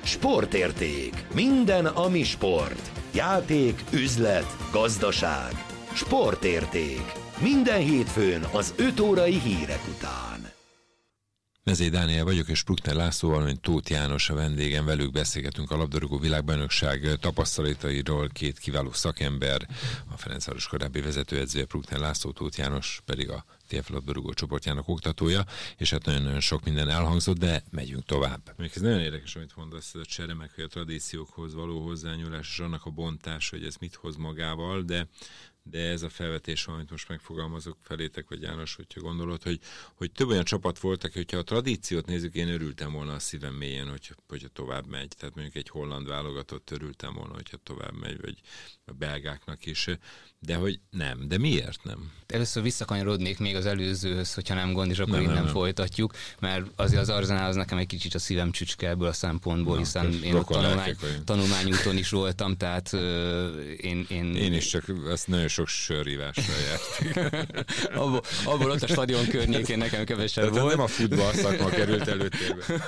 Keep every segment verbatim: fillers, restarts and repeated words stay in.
Sportérték. Minden, ami sport. Játék, üzlet, gazdaság. Sportérték. Minden hétfőn az öt órai hírek után. Mezei Dániel vagyok, és Bruckner László, valamint Tóth János a vendégem, velük beszélgetünk a labdarúgó világbajnokság tapasztalatairól, két kiváló szakember, a Ferencváros korábbi vezetőedzője Bruckner László, Tóth János pedig a té ef labdarúgó csoportjának oktatója, és hát nagyon-nagyon sok minden elhangzott, de megyünk tovább. Még ez nagyon érdekes, amit mondasz, ez a csere, meg a tradíciókhoz való hozzányúlás, és annak a bontás, hogy ez mit hoz magával, de de ez a felvetés, amit most megfogalmazok felétek, vagy János, hogyha gondolod, hogy, hogy több olyan csapat voltak, hogyha a tradíciót nézzük, én örültem volna a szívem mélyen, hogyha, hogyha tovább megy. Tehát mondjuk egy holland válogatott örültem volna, hogyha tovább megy, vagy a belgáknak is. De hogy nem. De miért nem? Először visszakanyarodnék még az előzőhöz, hogyha nem gond, és akkor nem, innen nem, nem. folytatjuk, mert azért az Arzenál az nekem egy kicsit a szívem csücske ebből a szempontból, Na, hiszen én ott tanulmány, tanulmányúton is voltam, tehát uh, én, én... Én is csak azt nagyon sok sörívásra jártunk. abból, abból ott a stadion környékén nekem kevesebb volt. Nem a futball szakma került előtérbe.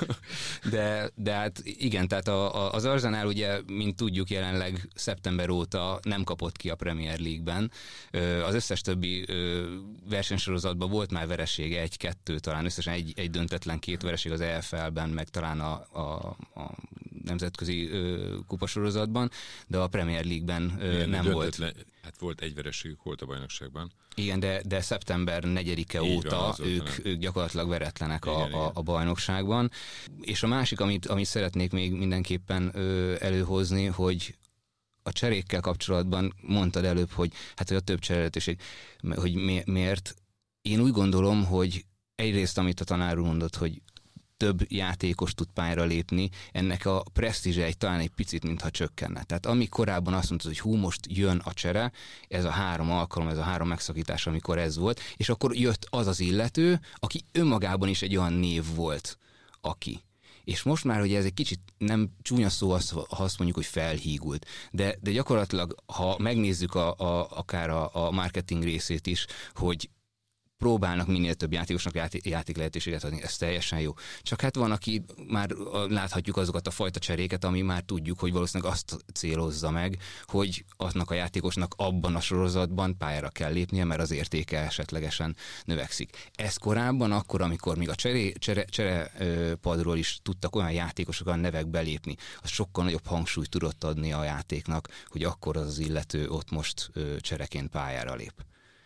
De, de hát igen, tehát a, a, az Arzenál ugye, mint tudjuk, jelenleg szeptember óta nem kapott ki a Premier League-ben. Az összes többi versenysorozatban volt már veresége, egy-kettő, talán összesen egy, egy döntetlen, két vereség az é ef el-ben, meg talán a, a, a nemzetközi kupasorozatban, de a Premier League-ben igen, nem volt. Hát volt egy vereségük volt a bajnokságban. Igen, de, de szeptember negyedike Így óta van, ők, ők gyakorlatilag veretlenek igen, a, igen. A, a bajnokságban. És a másik, amit, amit szeretnék még mindenképpen ö, előhozni, hogy a cserékkel kapcsolatban mondtad előbb, hogy hát hogy a több cserélhetőség, hogy mi, miért. Én úgy gondolom, hogy egyrészt, amit a tanár úr mondott, hogy több játékos tud pályára lépni, ennek a presztízse egy talán egy picit, mintha csökkenne. Tehát ami korábban azt mondta, hogy hú, most jön a csere, ez a három alkalom, ez a három megszakítás, amikor ez volt, és akkor jött az az illető, aki önmagában is egy olyan név volt, aki. És most már, hogy ez egy kicsit nem csúnya szó, az, ha azt mondjuk, hogy felhígult, de, de gyakorlatilag, ha megnézzük a, a, akár a, a marketing részét is, hogy próbálnak minél több játékosnak játék, játék lehetőséget adni, ez teljesen jó. Csak hát van, aki már láthatjuk azokat a fajta cseréket, ami már tudjuk, hogy valószínűleg azt célozza meg, hogy aznak a játékosnak abban a sorozatban pályára kell lépnie, mert az értéke esetlegesen növekszik. Ez korábban, akkor, amikor még a csere, csere, cserepadról is tudtak olyan játékosok, olyan nevek belépni, az sokkal nagyobb hangsúlyt tudott adni a játéknak, hogy akkor az, az illető ott most csereként pályára lép.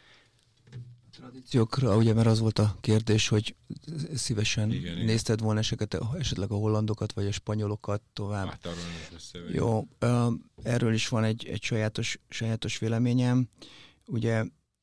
Tradíciókra, ugye, mert az volt a kérdés, hogy szívesen igen, nézted igen. volna eseket, esetleg a hollandokat, vagy a spanyolokat tovább. Hát arról nem Jó, erről is van egy, egy sajátos, sajátos véleményem. Ugye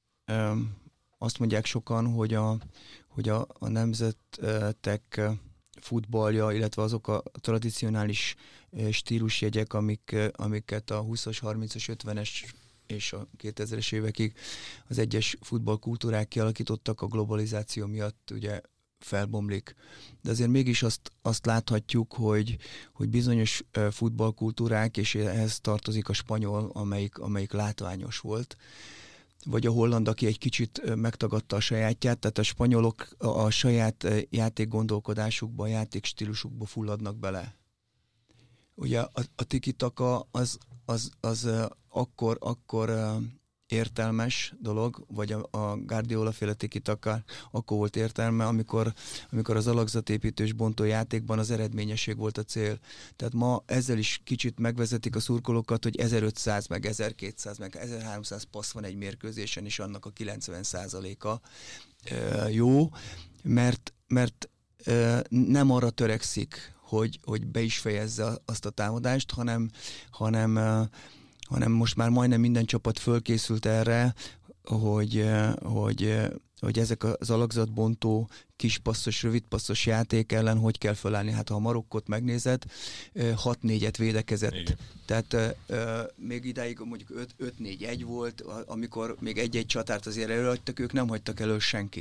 azt mondják sokan, hogy a, hogy a, a nemzetek futballja, illetve azok a tradicionális stílusjegyek, amik, amiket a húszas, harmincas, ötvenes és a kétezres évekig az egyes futballkultúrák kialakítottak, a globalizáció miatt ugye felbomlik. De azért mégis azt, azt láthatjuk, hogy, hogy bizonyos futballkultúrák, és ehhez tartozik a spanyol, amelyik, amelyik látványos volt, vagy a holland, aki egy kicsit megtagadta a sajátját, tehát a spanyolok a, a saját játékgondolkodásukba, a játékstílusukba fulladnak bele. Ugye a, a tiki-taka az, az, az akkor, akkor értelmes dolog, vagy a, a Guardiola féle tiki-taka akkor volt értelme, amikor, amikor az alakzatépítős bontó játékban az eredményesség volt a cél. Tehát ma ezzel is kicsit megvezetik a szurkolókat, hogy ezerötszáz, meg ezerkétszáz, meg ezerháromszáz passz van egy mérkőzésen, és annak a kilencven százaléka jó, mert, mert nem arra törekszik, hogy, hogy be is fejezze azt a támadást, hanem, hanem, hanem most már majdnem minden csapat fölkészült erre, hogy, hogy, hogy ezek az alakzatbontó, kispasszos, rövidpasszos játék ellen hogy kell felállni. Hát ha a Marokkot megnézed, hat négyet védekezett. Igen. Tehát még idáig mondjuk öt négy egy volt, amikor még egy-egy csatárt azért előadtak, ők nem hagytak elő senkit.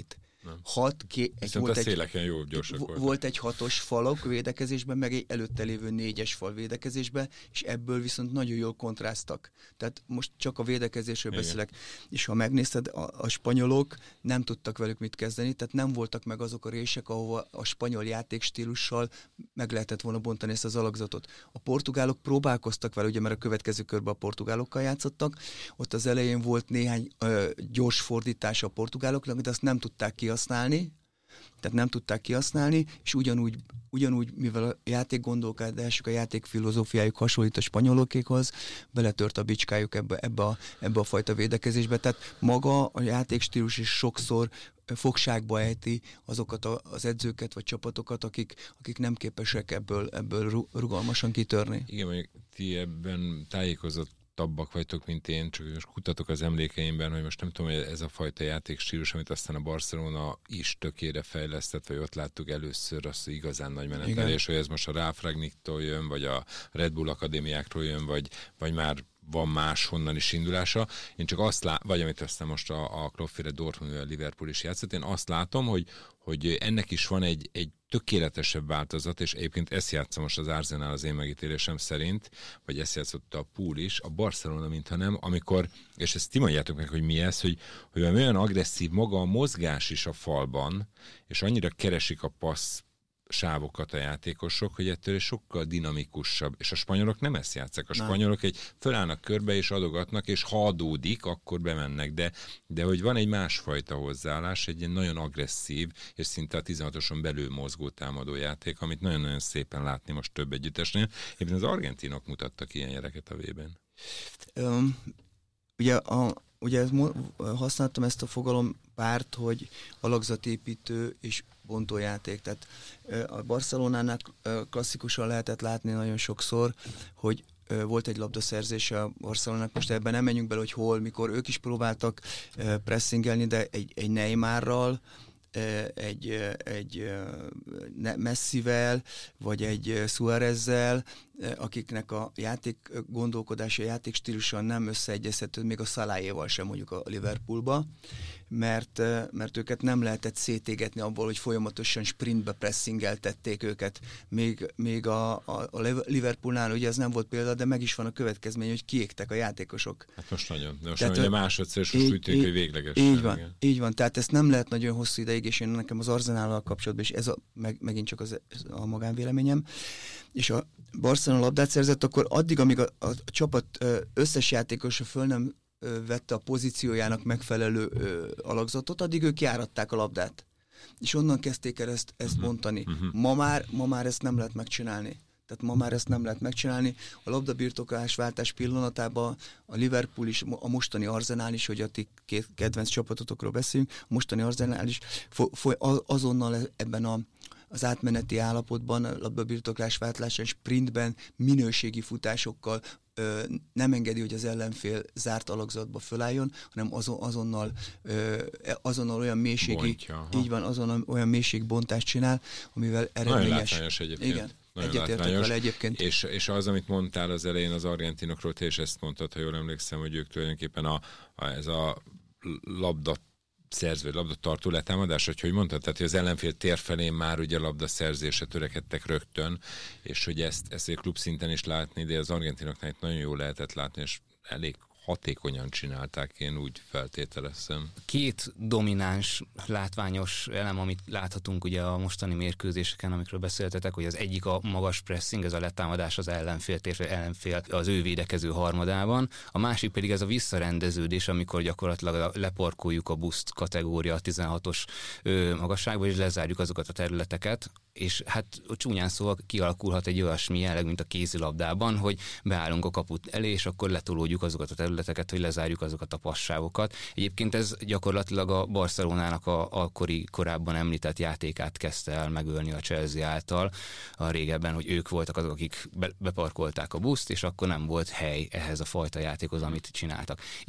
hat, ké, egy, volt, egy, jó, volt egy hatos falak védekezésben, meg egy előtte lévő négyes fal védekezésben, és ebből viszont nagyon jól kontráztak. Tehát most csak a védekezésről Igen. beszélek. És ha megnézted, a, a spanyolok nem tudtak velük mit kezdeni, tehát nem voltak meg azok a rések, ahova a spanyol játékstílussal meg lehetett volna bontani ezt az alakzatot. A portugálok próbálkoztak vele, ugye, mert a következő körben a portugálokkal játszottak, ott az elején volt néhány ö, gyors fordítása a portugáloknak, de azt nem tudták kihasználni, tehát nem tudták kihasználni, és ugyanúgy, ugyanúgy mivel a játékgondolkodásuk, a játékfilozófiájuk hasonlít a spanyolokékhoz, beletört a bicskájuk ebbe, ebbe, a, ebbe a fajta védekezésbe. Tehát maga a játékstílus is sokszor fogságba ejti azokat az edzőket vagy csapatokat, akik, akik nem képesek ebből, ebből rugalmasan kitörni. Igen, mondjuk ti ebben tájékozott tabbak vagytok, mint én, csak most kutatok az emlékeimben, hogy most nem tudom, hogy ez a fajta játékstílus, amit aztán a Barcelona is tökére fejlesztett, vagy ott láttuk először azt, hogy igazán nagy menetelés, hogy ez most a Ralf Rangnicktól jön, vagy a Red Bull akadémiáktól jön, vagy, vagy már van más honnan is indulása. Én csak azt látom, vagy amit aztán most a, a Kloppféle Dortmund, a Liverpool is játszott, én azt látom, hogy, hogy ennek is van egy, egy tökéletesebb változat, és egyébként ezt játsza most az Arsenal az én megítélésem szerint, vagy ezt játszotta a Pool is, a Barcelona, mintha nem, amikor, és ezt ti mondjátok meg, hogy mi ez, hogy, hogy olyan agresszív maga a mozgás is a falban, és annyira keresik a passz sávokat a játékosok, hogy ettől sokkal dinamikusabb. És a spanyolok nem ezt játszák. A spanyolok nem. egy fölállnak körbe, és adogatnak, és ha adódik, akkor bemennek. De, de hogy van egy másfajta hozzáállás, egy ilyen nagyon agresszív, és szinte a tizenhatoson belül mozgó támadó játék, amit nagyon-nagyon szépen látni most több együttesnél. Éppen az argentinok mutattak ilyen jeleket a vében. Um, ugye a Ugye használtam ezt a fogalompárt, hogy alakzatépítő és bontójáték. Tehát a Barcelonánál klasszikusan lehetett látni nagyon sokszor, hogy volt egy labdaszerzése a Barcelonának, most ebben nem menjünk bele, hogy hol, mikor ők is próbáltak pressingelni, de egy, egy Neymarral, egy, egy Messivel, vagy egy Suárezzel, akiknek a játék gondolkodása, a játék stílusa nem összeegyezhető, még a Saláéval sem mondjuk a Liverpoolba, mert, mert őket nem lehetett szétégetni abból, hogy folyamatosan sprintbe pressingeltették őket. Még, még a, a, a Liverpoolnál ugye ez nem volt példa, de meg is van a következmény, hogy kiégtek a játékosok. Hát most nagyon. De most tehát, ugye másodszor, és most úgy tűnik, hogy végleges. Így van, igen. így van. Tehát ezt nem lehet nagyon hosszú ideig, és én nekem az Arsenállal kapcsolatban, és ez a, meg, megint csak az, a magánvéleményem, és a Barcelona labdát szerzett, akkor addig, amíg a, a, a csapat összes játékosa föl nem vette a pozíciójának megfelelő ö, alakzatot, addig ők járatták a labdát. És onnan kezdték el ezt, ezt uh-huh. bontani. Uh-huh. Ma, már, ma már ezt nem lehet megcsinálni. Tehát ma már ezt nem lehet megcsinálni. A labdabirtoklás váltás pillanatában a Liverpool is, a mostani Arsenal is, hogy a ti két kedvenc csapatotokról beszélünk, a mostani Arsenal is fo- fo- azonnal ebben a az átmeneti állapotban, a labdabirtoklás váltásán, sprintben, minőségi futásokkal ö, nem engedi, hogy az ellenfél zárt alakzatba fölálljon, hanem azon, azonnal, ö, azonnal olyan mélységi, Bontja, így van, azonnal olyan mélységbontást csinál, amivel eredményes. Nagyon látványos egyébként. Igen. Egyetértek vele egyébként. És, és az, amit mondtál az elején az argentinokról, te is ezt mondtad, ha jól emlékszem, hogy ők tulajdonképpen a, a, ez a labda szerző, labdatartó letámadás, hogy hogy mondtad, tehát hogy az ellenfél tér felén már ugye labdaszerzésre törekedtek rögtön, és hogy ezt, ezt egy klub szinten is látni, de az argentinoknál itt nagyon jól lehetett látni, és elég hatékonyan csinálták, én úgy feltételezem. Két domináns, látványos elem, amit láthatunk ugye a mostani mérkőzéseken, amikről beszéltetek, hogy az egyik a magas pressing, ez a letámadás az ellenfél, térfél ellenfél az ő védekező harmadában, a másik pedig ez a visszarendeződés, amikor gyakorlatilag leparkoljuk a buszt kategória tizenhatos magasságba, és lezárjuk azokat a területeket, és hát csúnyán szóval kialakulhat egy olyasmi jelleg, mint a kézilabdában, hogy beállunk a kaput elé, és akkor letolódjuk azokat a területeket, hogy lezárjuk azokat a passávokat. Egyébként ez gyakorlatilag a Barcelonának a akkori korábban említett játékát kezdte el megölni a Chelsea által a régebben, hogy ők voltak azok, akik be, beparkolták a buszt, és akkor nem volt hely ehhez a fajta játékhoz, amit csináltak. És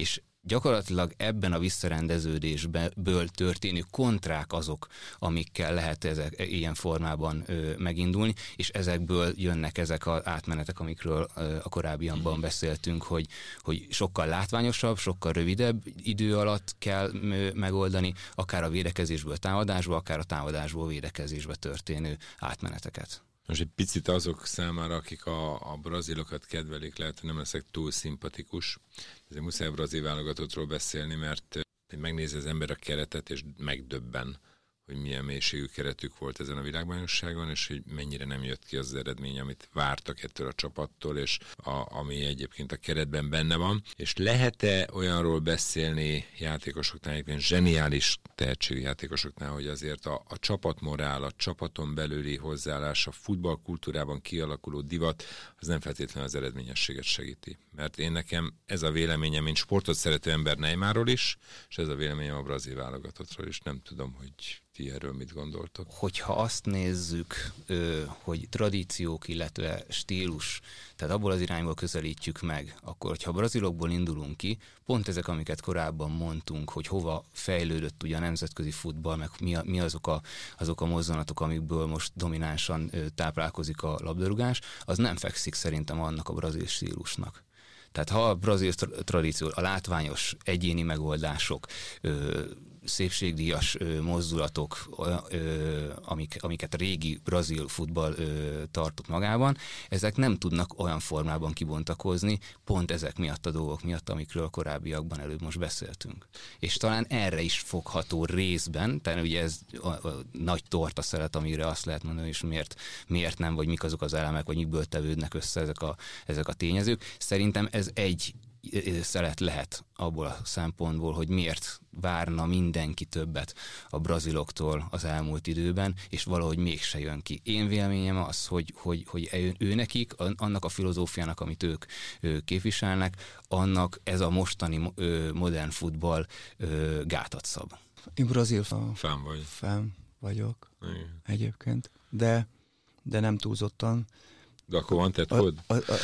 Gyakorlatilag ebben a visszarendeződésből történő kontrák azok, amikkel lehet ezek, ilyen formában ö, megindulni, és ezekből jönnek ezek az átmenetek, amikről ö, a korábbiakban beszéltünk, hogy, hogy sokkal látványosabb, sokkal rövidebb idő alatt kell ö, megoldani, akár a védekezésből támadásba, akár a támadásból védekezésbe történő átmeneteket. Most egy picit azok számára, akik a, a brazilokat kedvelik, lehet, hogy nem leszek túl szimpatikus. Ezért muszáj a brazil válogatottról beszélni, mert megnézi az ember a keretet, és megdöbben, hogy milyen mélységű keretük volt ezen a világbajnokságon, és hogy mennyire nem jött ki az, az eredmény, amit vártak ettől a csapattól, és a, ami egyébként a keretben benne van. És lehet-e olyanról beszélni játékosoknál, egyébként zseniális tehetségű játékosoknál, hogy azért a, a csapatmorál, a csapaton belüli hozzáállás, a futballkultúrában kialakuló divat, az nem feltétlenül az eredményességet segíti. Mert én nekem ez a véleményem, mint sportot szerető ember Neymarról is, és ez a véleményem a brazil válogatottról is. Nem tudom, hogy ti erről mit gondoltok? Hogyha azt nézzük, hogy tradíciók, illetve stílus, tehát abból az irányból közelítjük meg, akkor hogyha a brazilokból indulunk ki, pont ezek, amiket korábban mondtunk, hogy hova fejlődött ugye a nemzetközi futball, meg mi, a, mi azok, a, azok a mozzanatok, amikből most dominánsan táplálkozik a labdarúgás, az nem fekszik szerintem annak a brazil stílusnak. Tehát ha a brazil tradíció, a látványos egyéni megoldások, ö, szépségdíjas ö, mozdulatok, ö, amik, amiket a régi brazil futball ö, tartott magában, ezek nem tudnak olyan formában kibontakozni, pont ezek miatt a dolgok miatt, amikről a korábbiakban előbb most beszéltünk. És talán erre is fogható részben, tehát ugye ez a, a nagy torta szeret, amire azt lehet mondani, és miért, miért nem, vagy mik azok az elemek, vagy mikből tevődnek össze ezek a, ezek a tényezők. Szerintem ez egy szelet lehet abból a szempontból, hogy miért várna mindenki többet a braziloktól az elmúlt időben, és valahogy mégse jön ki. Én véleményem az, hogy, hogy, hogy ő, ő nekik, annak a filozófiának, amit ők ő képviselnek, annak ez a mostani ő, modern futball ő, gátat szab. Én brazil fán vagy. Fán vagyok. Igen. Egyébként, de, de nem túlzottan. De akkor van tetkód?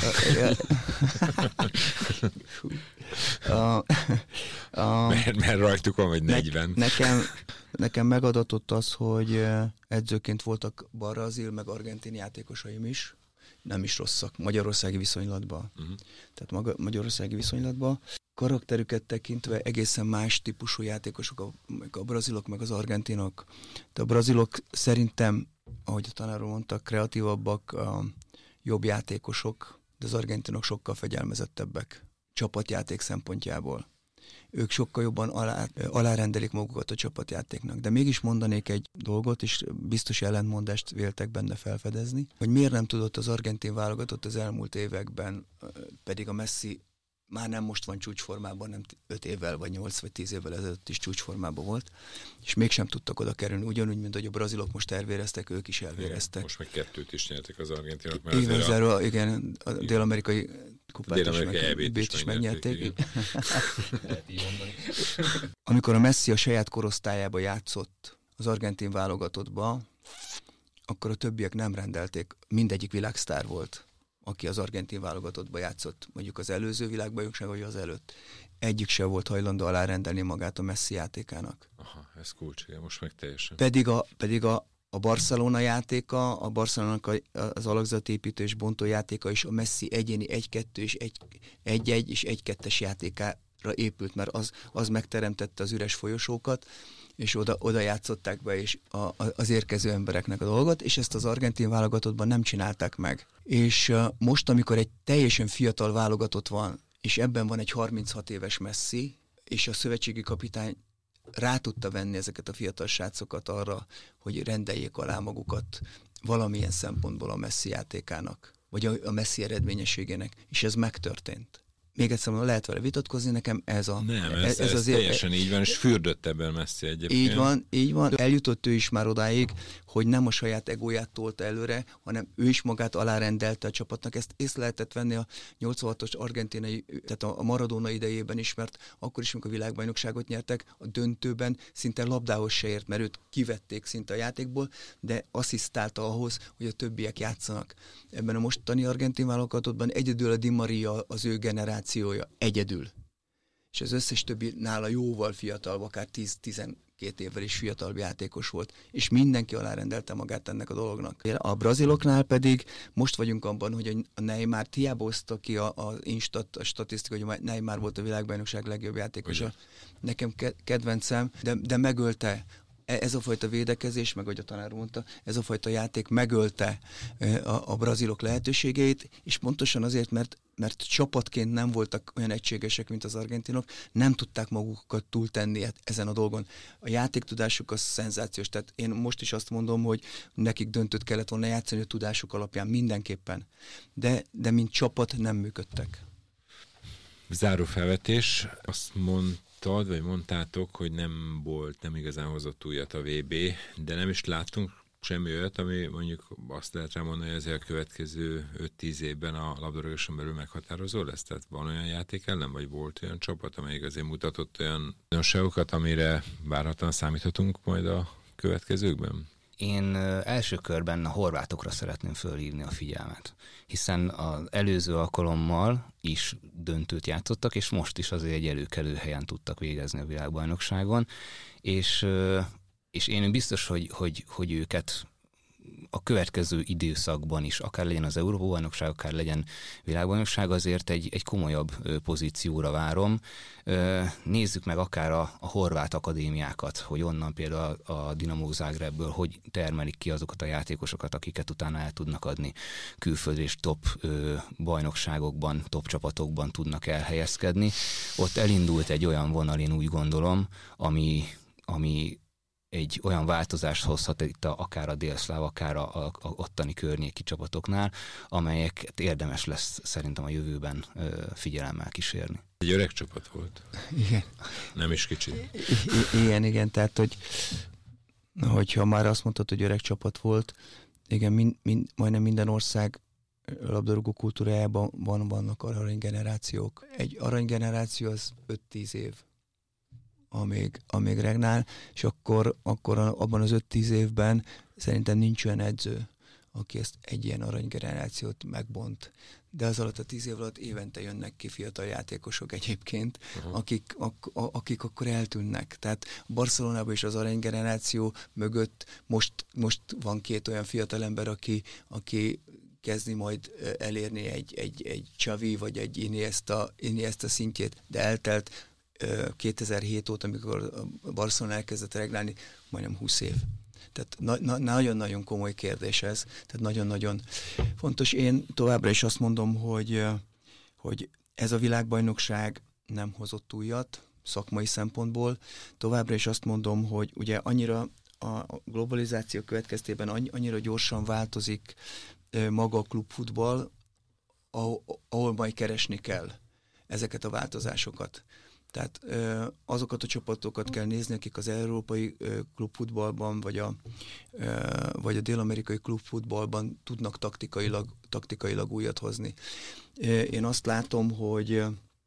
Mert, mert rajtuk van, vagy negyven. Ne, nekem, nekem megadatott az, hogy edzőként voltak brazil, meg argentin játékosaim is. Nem is rosszak, magyarországi viszonylatban. Uh-huh. Tehát maga, magyarországi viszonylatban. Karakterüket tekintve egészen más típusú játékosok, a, a brazilok, meg az argentinok. De a brazilok szerintem, ahogy a tanárról mondtak, kreatívabbak, a jobb játékosok, de az argentinok sokkal fegyelmezettebbek csapatjáték szempontjából. Ők sokkal jobban alá, alárendelik magukat a csapatjátéknak. De mégis mondanék egy dolgot, és biztos ellentmondást véltek benne felfedezni, hogy miért nem tudott az argentin válogatott az elmúlt években, pedig a Messi már nem most van csúcsformában, nem öt évvel, vagy nyolc, vagy tíz évvel ezelőtt is csúcsformában volt, és mégsem tudtak oda kerülni, ugyanúgy, mint hogy a brazilok most elvéreztek, ők is elvéreztek. Igen, most meg kettőt is nyertek az argentinok. Éven zárva, a... igen, a dél-amerikai kupát dél-amerikai is, meg, is, is megnyerték. Amikor a Messi a saját korosztályába játszott az argentin válogatottba, akkor a többiek nem rendelték, mindegyik világsztár volt, aki az argentin válogatottba játszott, mondjuk az előző világbajnokság, vagy az előtt. Egyik se volt hajlandó alárendelni magát a Messi játékának. Aha, ez kulcs, igen, most meg teljesen. Pedig a, pedig a, a Barcelona játéka, a Barcelonának az alakzatépítő és bontó játéka is a Messi egyéni egy-kettő és egy-egy és egy-kettes játékára épült, mert az, az megteremtette az üres folyosókat, és oda, oda játszották be és a, a, az érkező embereknek a dolgot, és ezt az argentin válogatottban nem csinálták meg. És uh, most, amikor egy teljesen fiatal válogatott van, és ebben van egy harminchat éves Messi, és a szövetségi kapitány rá tudta venni ezeket a fiatal srácokat arra, hogy rendeljék alá magukat valamilyen szempontból a Messi játékának, vagy a, a Messi eredményességének, és ez megtörtént. Még egyszer mondom, lehet vele vitatkozni, nekem ez a... Nem, ez, ez, ez azért, teljesen így van, és fürdött ebben Messi egyébként. Így van, így van. Eljutott ő is már odáig, hogy nem a saját egóját tolta előre, hanem ő is magát alárendelte a csapatnak. Ezt észre lehetett venni a nyolcvanhatos argentinai, tehát a Maradona idejében is, mert akkor is, amikor a világbajnokságot nyertek, a döntőben szinte labdához se ért, mert őt kivették szinte a játékból, de asszisztálta ahhoz, hogy a többiek játszanak. Ebben a mostani argentin válogatottban egyedül a Di Maria az ő generációja, egyedül. és az összes többi nála jóval fiatalabb, akár tíz-tizenkét évvel is fiatalabb játékos volt, és mindenki alárendelte magát ennek a dolognak. A braziloknál pedig most vagyunk abban, hogy a Neymar hiába hozta ki a, a Instat, a statisztika, hogy Neymar volt a világbajnokság legjobb játékosa. Ugye? Nekem kedvencem, de, de megölte. Ez a fajta védekezés, meg ahogy a tanár mondta, ez a fajta játék megölte a, a brazilok lehetőségeit, és pontosan azért, mert, mert csapatként nem voltak olyan egységesek, mint az argentinok, nem tudták magukat túltenni ezen a dolgon. A játéktudásuk az szenzációs, tehát én most is azt mondom, hogy nekik döntőt kellett volna játszani a tudásuk alapján mindenképpen, de, de mint csapat nem működtek. Záró felvetés, azt mond vagy mondtátok, hogy nem volt, nem igazán hozott újat a vé bé, de nem is láttunk semmi olyat, ami mondjuk azt lehet rá mondani, hogy ezért a következő öt-tíz évben a labdarúgáson belül meghatározó lesz? Tehát van olyan játék ellen, vagy volt olyan csapat, amelyik azért mutatott olyan tanulságokat, amire várhatóan számíthatunk majd a következőkben? Én első körben a horvátokra szeretném fölhívni a figyelmet, hiszen az előző alkalommal is döntőt játszottak, és most is azért egy előkelő helyen tudtak végezni a világbajnokságon, és, és én biztos, hogy, hogy, hogy őket a következő időszakban is, akár legyen az Európa-bajnokság, akár legyen világbajnokság, azért egy, egy komolyabb pozícióra várom. Nézzük meg akár a, a horvát akadémiákat, hogy onnan például a, a Dinamo Zagrebből hogy termelik ki azokat a játékosokat, akiket utána el tudnak adni külföldre, és top ö, bajnokságokban, top csapatokban tudnak elhelyezkedni. Ott elindult egy olyan vonal, én úgy gondolom, ami, ami egy olyan változást hozhat itt a, akár a délszláv, akár a, a, a ottani környéki csapatoknál, amelyeket érdemes lesz szerintem a jövőben ö, figyelemmel kísérni. Egy öreg csapat volt. Igen. Nem is kicsit. I- igen, igen, tehát hogy hogyha már azt mondtad, hogy öreg csapat volt, igen, mind, mind, majdnem minden ország labdarúgó kultúrájában van, vannak aranygenerációk. Egy aranygeneráció az öt-tíz év. Amíg, amíg regnál, és akkor, akkor abban az öt-tíz évben szerintem nincs olyan edző, aki ezt egy ilyen aranygenerációt megbont. De az alatt a tíz év alatt évente jönnek ki fiatal játékosok egyébként, uh-huh. akik, ak, akik akkor eltűnnek. Tehát Barcelonában is az aranygeneráció mögött most, most van két olyan fiatal ember, aki, aki kezdi majd elérni egy, egy, egy Xavi vagy egy Iniesta, Iniesta szintjét, de eltelt kétezer-hét óta, amikor a Barcelona elkezdett reglálni, majdnem húsz év. Tehát na, na, nagyon-nagyon komoly kérdés ez, tehát nagyon-nagyon fontos. Én továbbra is azt mondom, hogy, hogy ez a világbajnokság nem hozott újat szakmai szempontból. Továbbra is azt mondom, hogy ugye annyira a globalizáció következtében annyira gyorsan változik maga a klubfutball, ahol majd keresni kell ezeket a változásokat. Tehát ö, azokat a csapatokat kell nézni, akik az európai ö, klubfutballban, vagy a, ö, vagy a dél-amerikai klubfutballban tudnak taktikailag, taktikailag újat hozni. Ö, én azt látom, hogy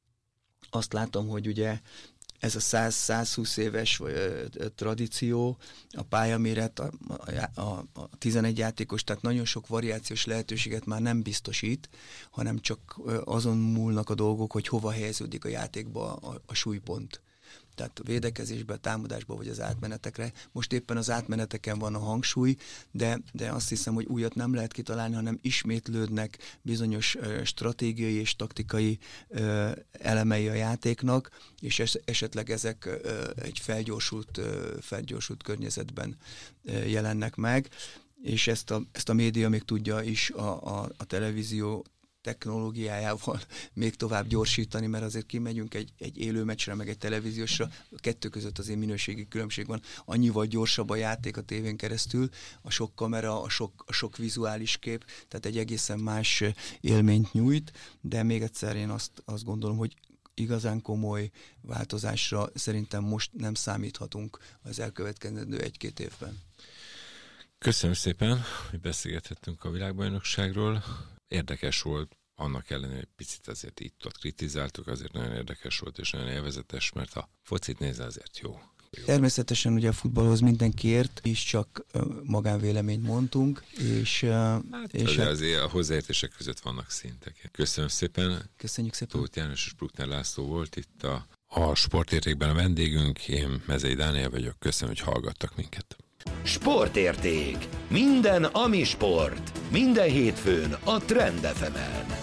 azt látom, hogy ugye ez a száz-százhúsz éves ö, tradíció, a pályaméret, a, a, a, a tizenegy játékos, tehát nagyon sok variációs lehetőséget már nem biztosít, hanem csak azon múlnak a dolgok, hogy hova helyeződik a játékba a, a súlypont. Tehát a védekezésbe, a támadásba vagy az átmenetekre. Most éppen az átmeneteken van a hangsúly, de, de azt hiszem, hogy újat nem lehet kitalálni, hanem ismétlődnek bizonyos uh, stratégiai és taktikai uh, elemei a játéknak, és es, esetleg ezek uh, egy felgyorsult, uh, felgyorsult környezetben uh, jelennek meg, és ezt a, ezt a média még tudja is a, a, a televízió technológiájával még tovább gyorsítani, mert azért kimegyünk egy, egy élő meccsre, meg egy televíziósra, a kettő között azért minőségi különbség van. Annyival gyorsabb a játék a tévén keresztül, a sok kamera, a sok, a sok vizuális kép, tehát egy egészen más élményt nyújt, de még egyszer én azt, azt gondolom, hogy igazán komoly változásra szerintem most nem számíthatunk az elkövetkezendő egy-két évben. Köszönöm szépen, hogy beszélgethettünk a világbajnokságról. Érdekes volt, annak ellenére, hogy picit azért itt-ott kritizáltuk, azért nagyon érdekes volt és nagyon élvezetes, mert a focit nézve azért jó. jó. Természetesen ugye a futballhoz mindenki ért, és csak magánvéleményt mondtunk, és... Hát és azért, azért a hozzáértések között vannak szintek. Köszönöm szépen. Köszönjük szépen. Tóth János és Bruckner László volt itt a A Sportértékben a vendégünk, én Mezei Dániel vagyok, köszönöm, hogy hallgattak minket. Sportérték. Minden, ami sport. Minden hétfőn a Trend ef emen.